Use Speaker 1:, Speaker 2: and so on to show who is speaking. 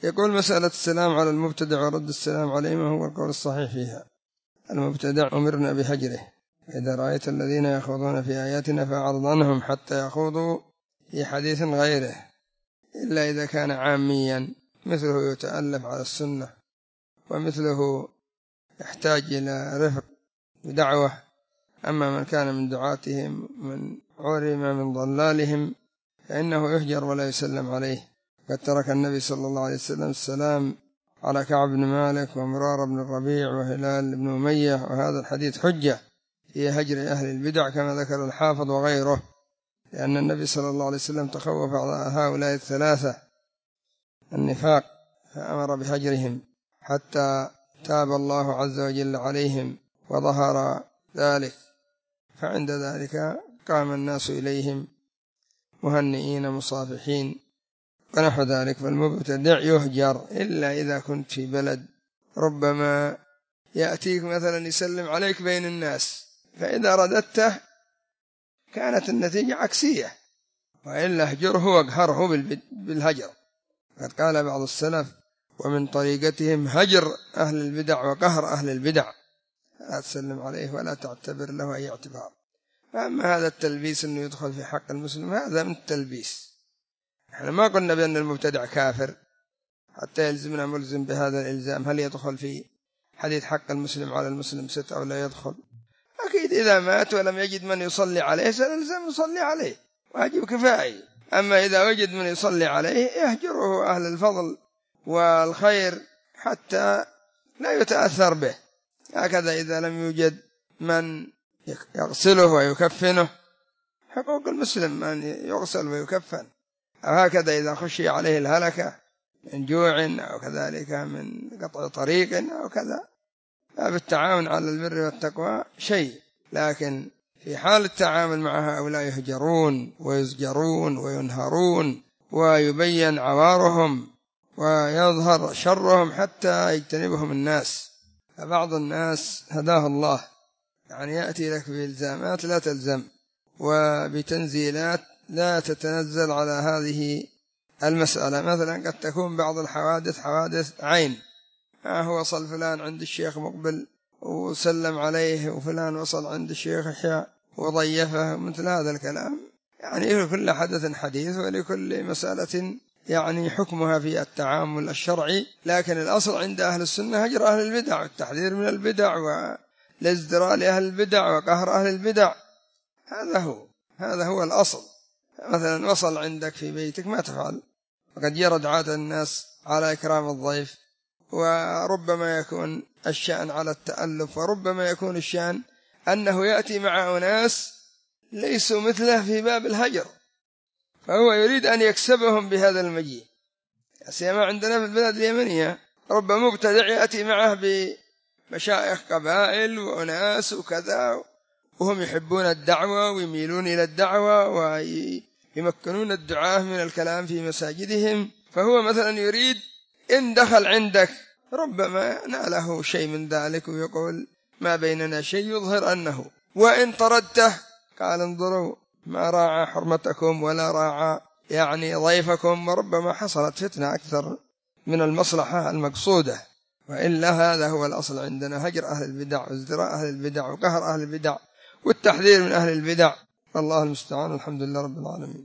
Speaker 1: يقول مسألة السلام على المبتدع ورد السلام عليه، ما هو القول الصحيح فيها؟ المبتدع أمرنا بهجره، إذا رأيت الذين يخوضون في آياتنا فأعرض عنهم حتى يخوضوا في حديث غيره، إلا إذا كان عاميا مثله يتألف على السنة، ومثله يحتاج إلى رفق بدعوة. أما من كان من دعاتهم من عرم من ضلالهم فإنه يهجر ولا يسلم عليه. قد ترك النبي صلى الله عليه وسلم السلام على كعب بن مالك ومرار بن الربيع وهلال بن أمية، وهذا الحديث حجة في هجر أهل البدع كما ذكر الحافظ وغيره، لأن النبي صلى الله عليه وسلم تخوف على هؤلاء الثلاثة النفاق فأمر بهجرهم حتى تاب الله عز وجل عليهم وظهر ذلك، فعند ذلك قام الناس إليهم مهنئين مصافحين ونحو ذلك. فالمبتدع يهجر إلا إذا كنت في بلد ربما يأتيك مثلا يسلم عليك بين الناس، فإذا رددته كانت النتيجة عكسية، وإلا اهجره واقهره بالهجر. قد قال بعض السلف: ومن طريقتهم هجر أهل البدع وقهر أهل البدع، لا تسلم عليه ولا تعتبر له أي اعتبار. فأما هذا التلبيس أنه يدخل في حق المسلم، هذا من التلبيس. احنا ما قلنا بأن المبتدع كافر حتى يلزمنا ملزم بهذا الإلزام. هل يدخل في حديث حق المسلم على المسلم ستة أو لا يدخل؟ أكيد إذا مات ولم يجد من يصلي عليه سنلزم يصلي عليه، واجب كفائي. أما إذا وجد من يصلي عليه يهجره أهل الفضل والخير حتى لا يتأثر به. هكذا إذا لم يوجد من يغسله ويكفنه، حقوق المسلم من يغسل ويكفن. هكذا إذا خشي عليه الهلكة من جوع أو كذلك من قطع طريق أو كذا، فبالتعاون على البر والتقوى شيء. لكن في حال التعامل مع هؤلاء يهجرون ويزجرون وينهرون ويبين عوارهم ويظهر شرهم حتى يجتنبهم الناس. فبعض الناس هداه الله يعني يأتي لك بإلزامات لا تلزم، وبتنزيلات لا تتنزل على هذه المسألة. مثلا قد تكون بعض الحوادث حوادث عين، هو وصل فلان عند الشيخ مقبل وسلم عليه، وفلان وصل عند الشيخ إحياء وضيفه، مثل هذا الكلام. يعني لكل حدث حديث، ولكل مسألة يعني حكمها في التعامل الشرعي. لكن الأصل عند أهل السنة هجر أهل البدع والتحذير من البدع والازدراء لأهل البدع وقهر أهل البدع. هذا هو الأصل. مثلا وصل عندك في بيتك ما تفعل؟ وقد يرد عادة الناس على إكرام الضيف، وربما يكون الشأن على التألف، وربما يكون الشأن أنه يأتي مع أناس ليسوا مثله في باب الهجر، فهو يريد أن يكسبهم بهذا المجيء. سيما عندنا في البلاد اليمنية ربما مبتدع يأتي معه بمشايخ قبائل وأناس وكذا، وهم يحبون الدعوة ويميلون إلى الدعوة ويمكنون الدعاة من الكلام في مساجدهم. فهو مثلا يريد إن دخل عندك ربما ناله شيء من ذلك ويقول ما بيننا شيء يظهر أنه، وإن طردته قال انظروا ما راعى حرمتكم ولا راعى يعني ضيفكم، وربما حصلت فتنة أكثر من المصلحة المقصودة. وإلا هذا هو الأصل عندنا، هجر أهل البدع وازدراء أهل البدع وقهر أهل البدع والتحذير من أهل البدع. الله المستعان. الحمد لله رب العالمين.